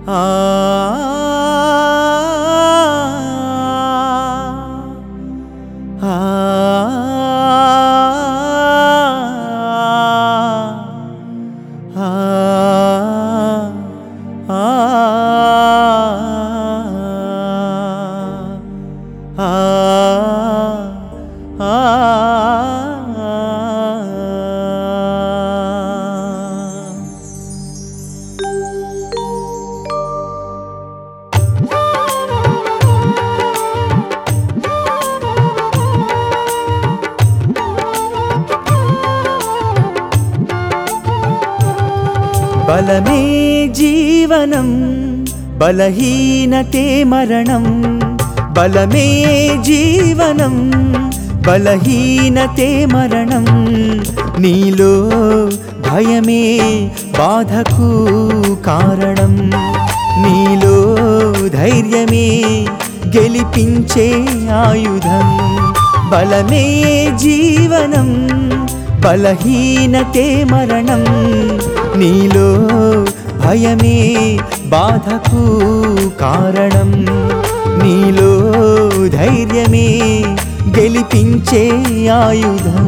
బలమే జీవనం బలహీనతే మరణం బలమే జీవనం బలహీనతే మరణం నీలో భయమే బాధకు కారణం నీలో ధైర్యమే గెలిపించే ఆయుధం బలమే జీవనం బలహీనతే మరణం నీలో భయమే బాధకు కారణం నీలో ధైర్యమే గెలిపించే ఆయుధం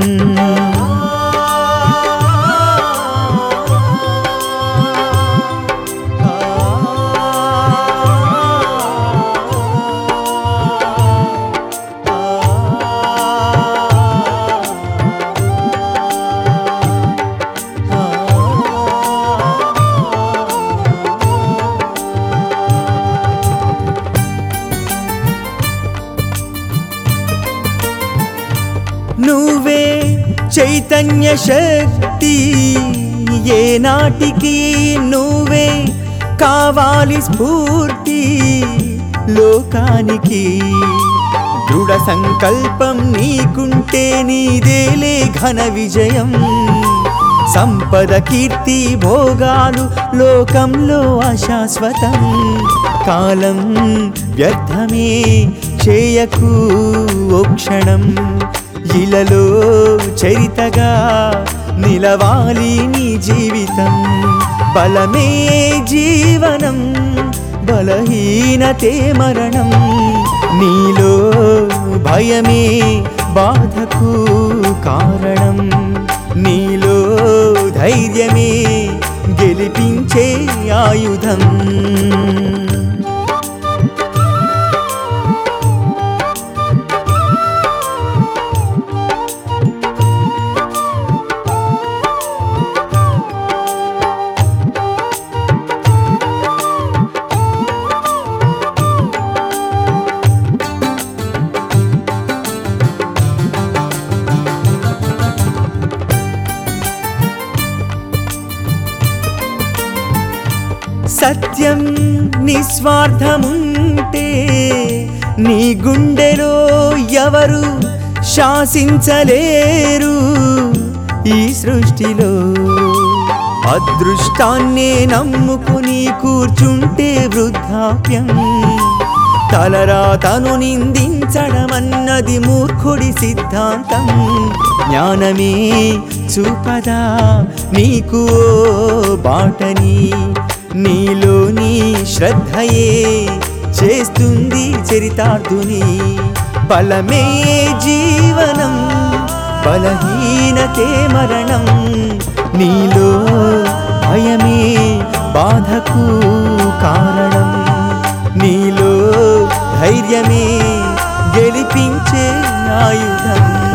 నువ్వే చైతన్య శక్తి ఏనాటికి నువ్వే కావాలి స్ఫూర్తి లోకానికి దృఢ సంకల్పం నీకుంటే నీదేలే ఘన విజయం సంపద కీర్తి భోగాలు లోకంలో అశాశ్వతం కాలం వ్యర్థమే చేయకు ఓ క్షణం ఇలలో చరితగా నిలవాలి నీ జీవితం బలమే జీవనం బలహీనతే మరణం నీలో భయమే బాధకు కారణం నీలో ధైర్యమే గెలిపించే ఆయుధం సత్యం నిస్వార్థముంటే నీ గుండెలో ఎవరు శాసించలేరు ఈ సృష్టిలో అదృష్టాన్నే నమ్ముకుని కూర్చుంటే వృద్ధాప్యం తలరాతను నిందించడమన్నది మూర్ఖుడి సిద్ధాంతం జ్ఞానమే చూపదా నీకు బాటని నీలోని శ్రద్ధయే చేస్తుంది చరితార్థుని బలమే జీవనం బలహీనతే మరణం నీలో భయమే బాధకు కారణం నీలో ధైర్యమే గెలిపించే ఆయుధం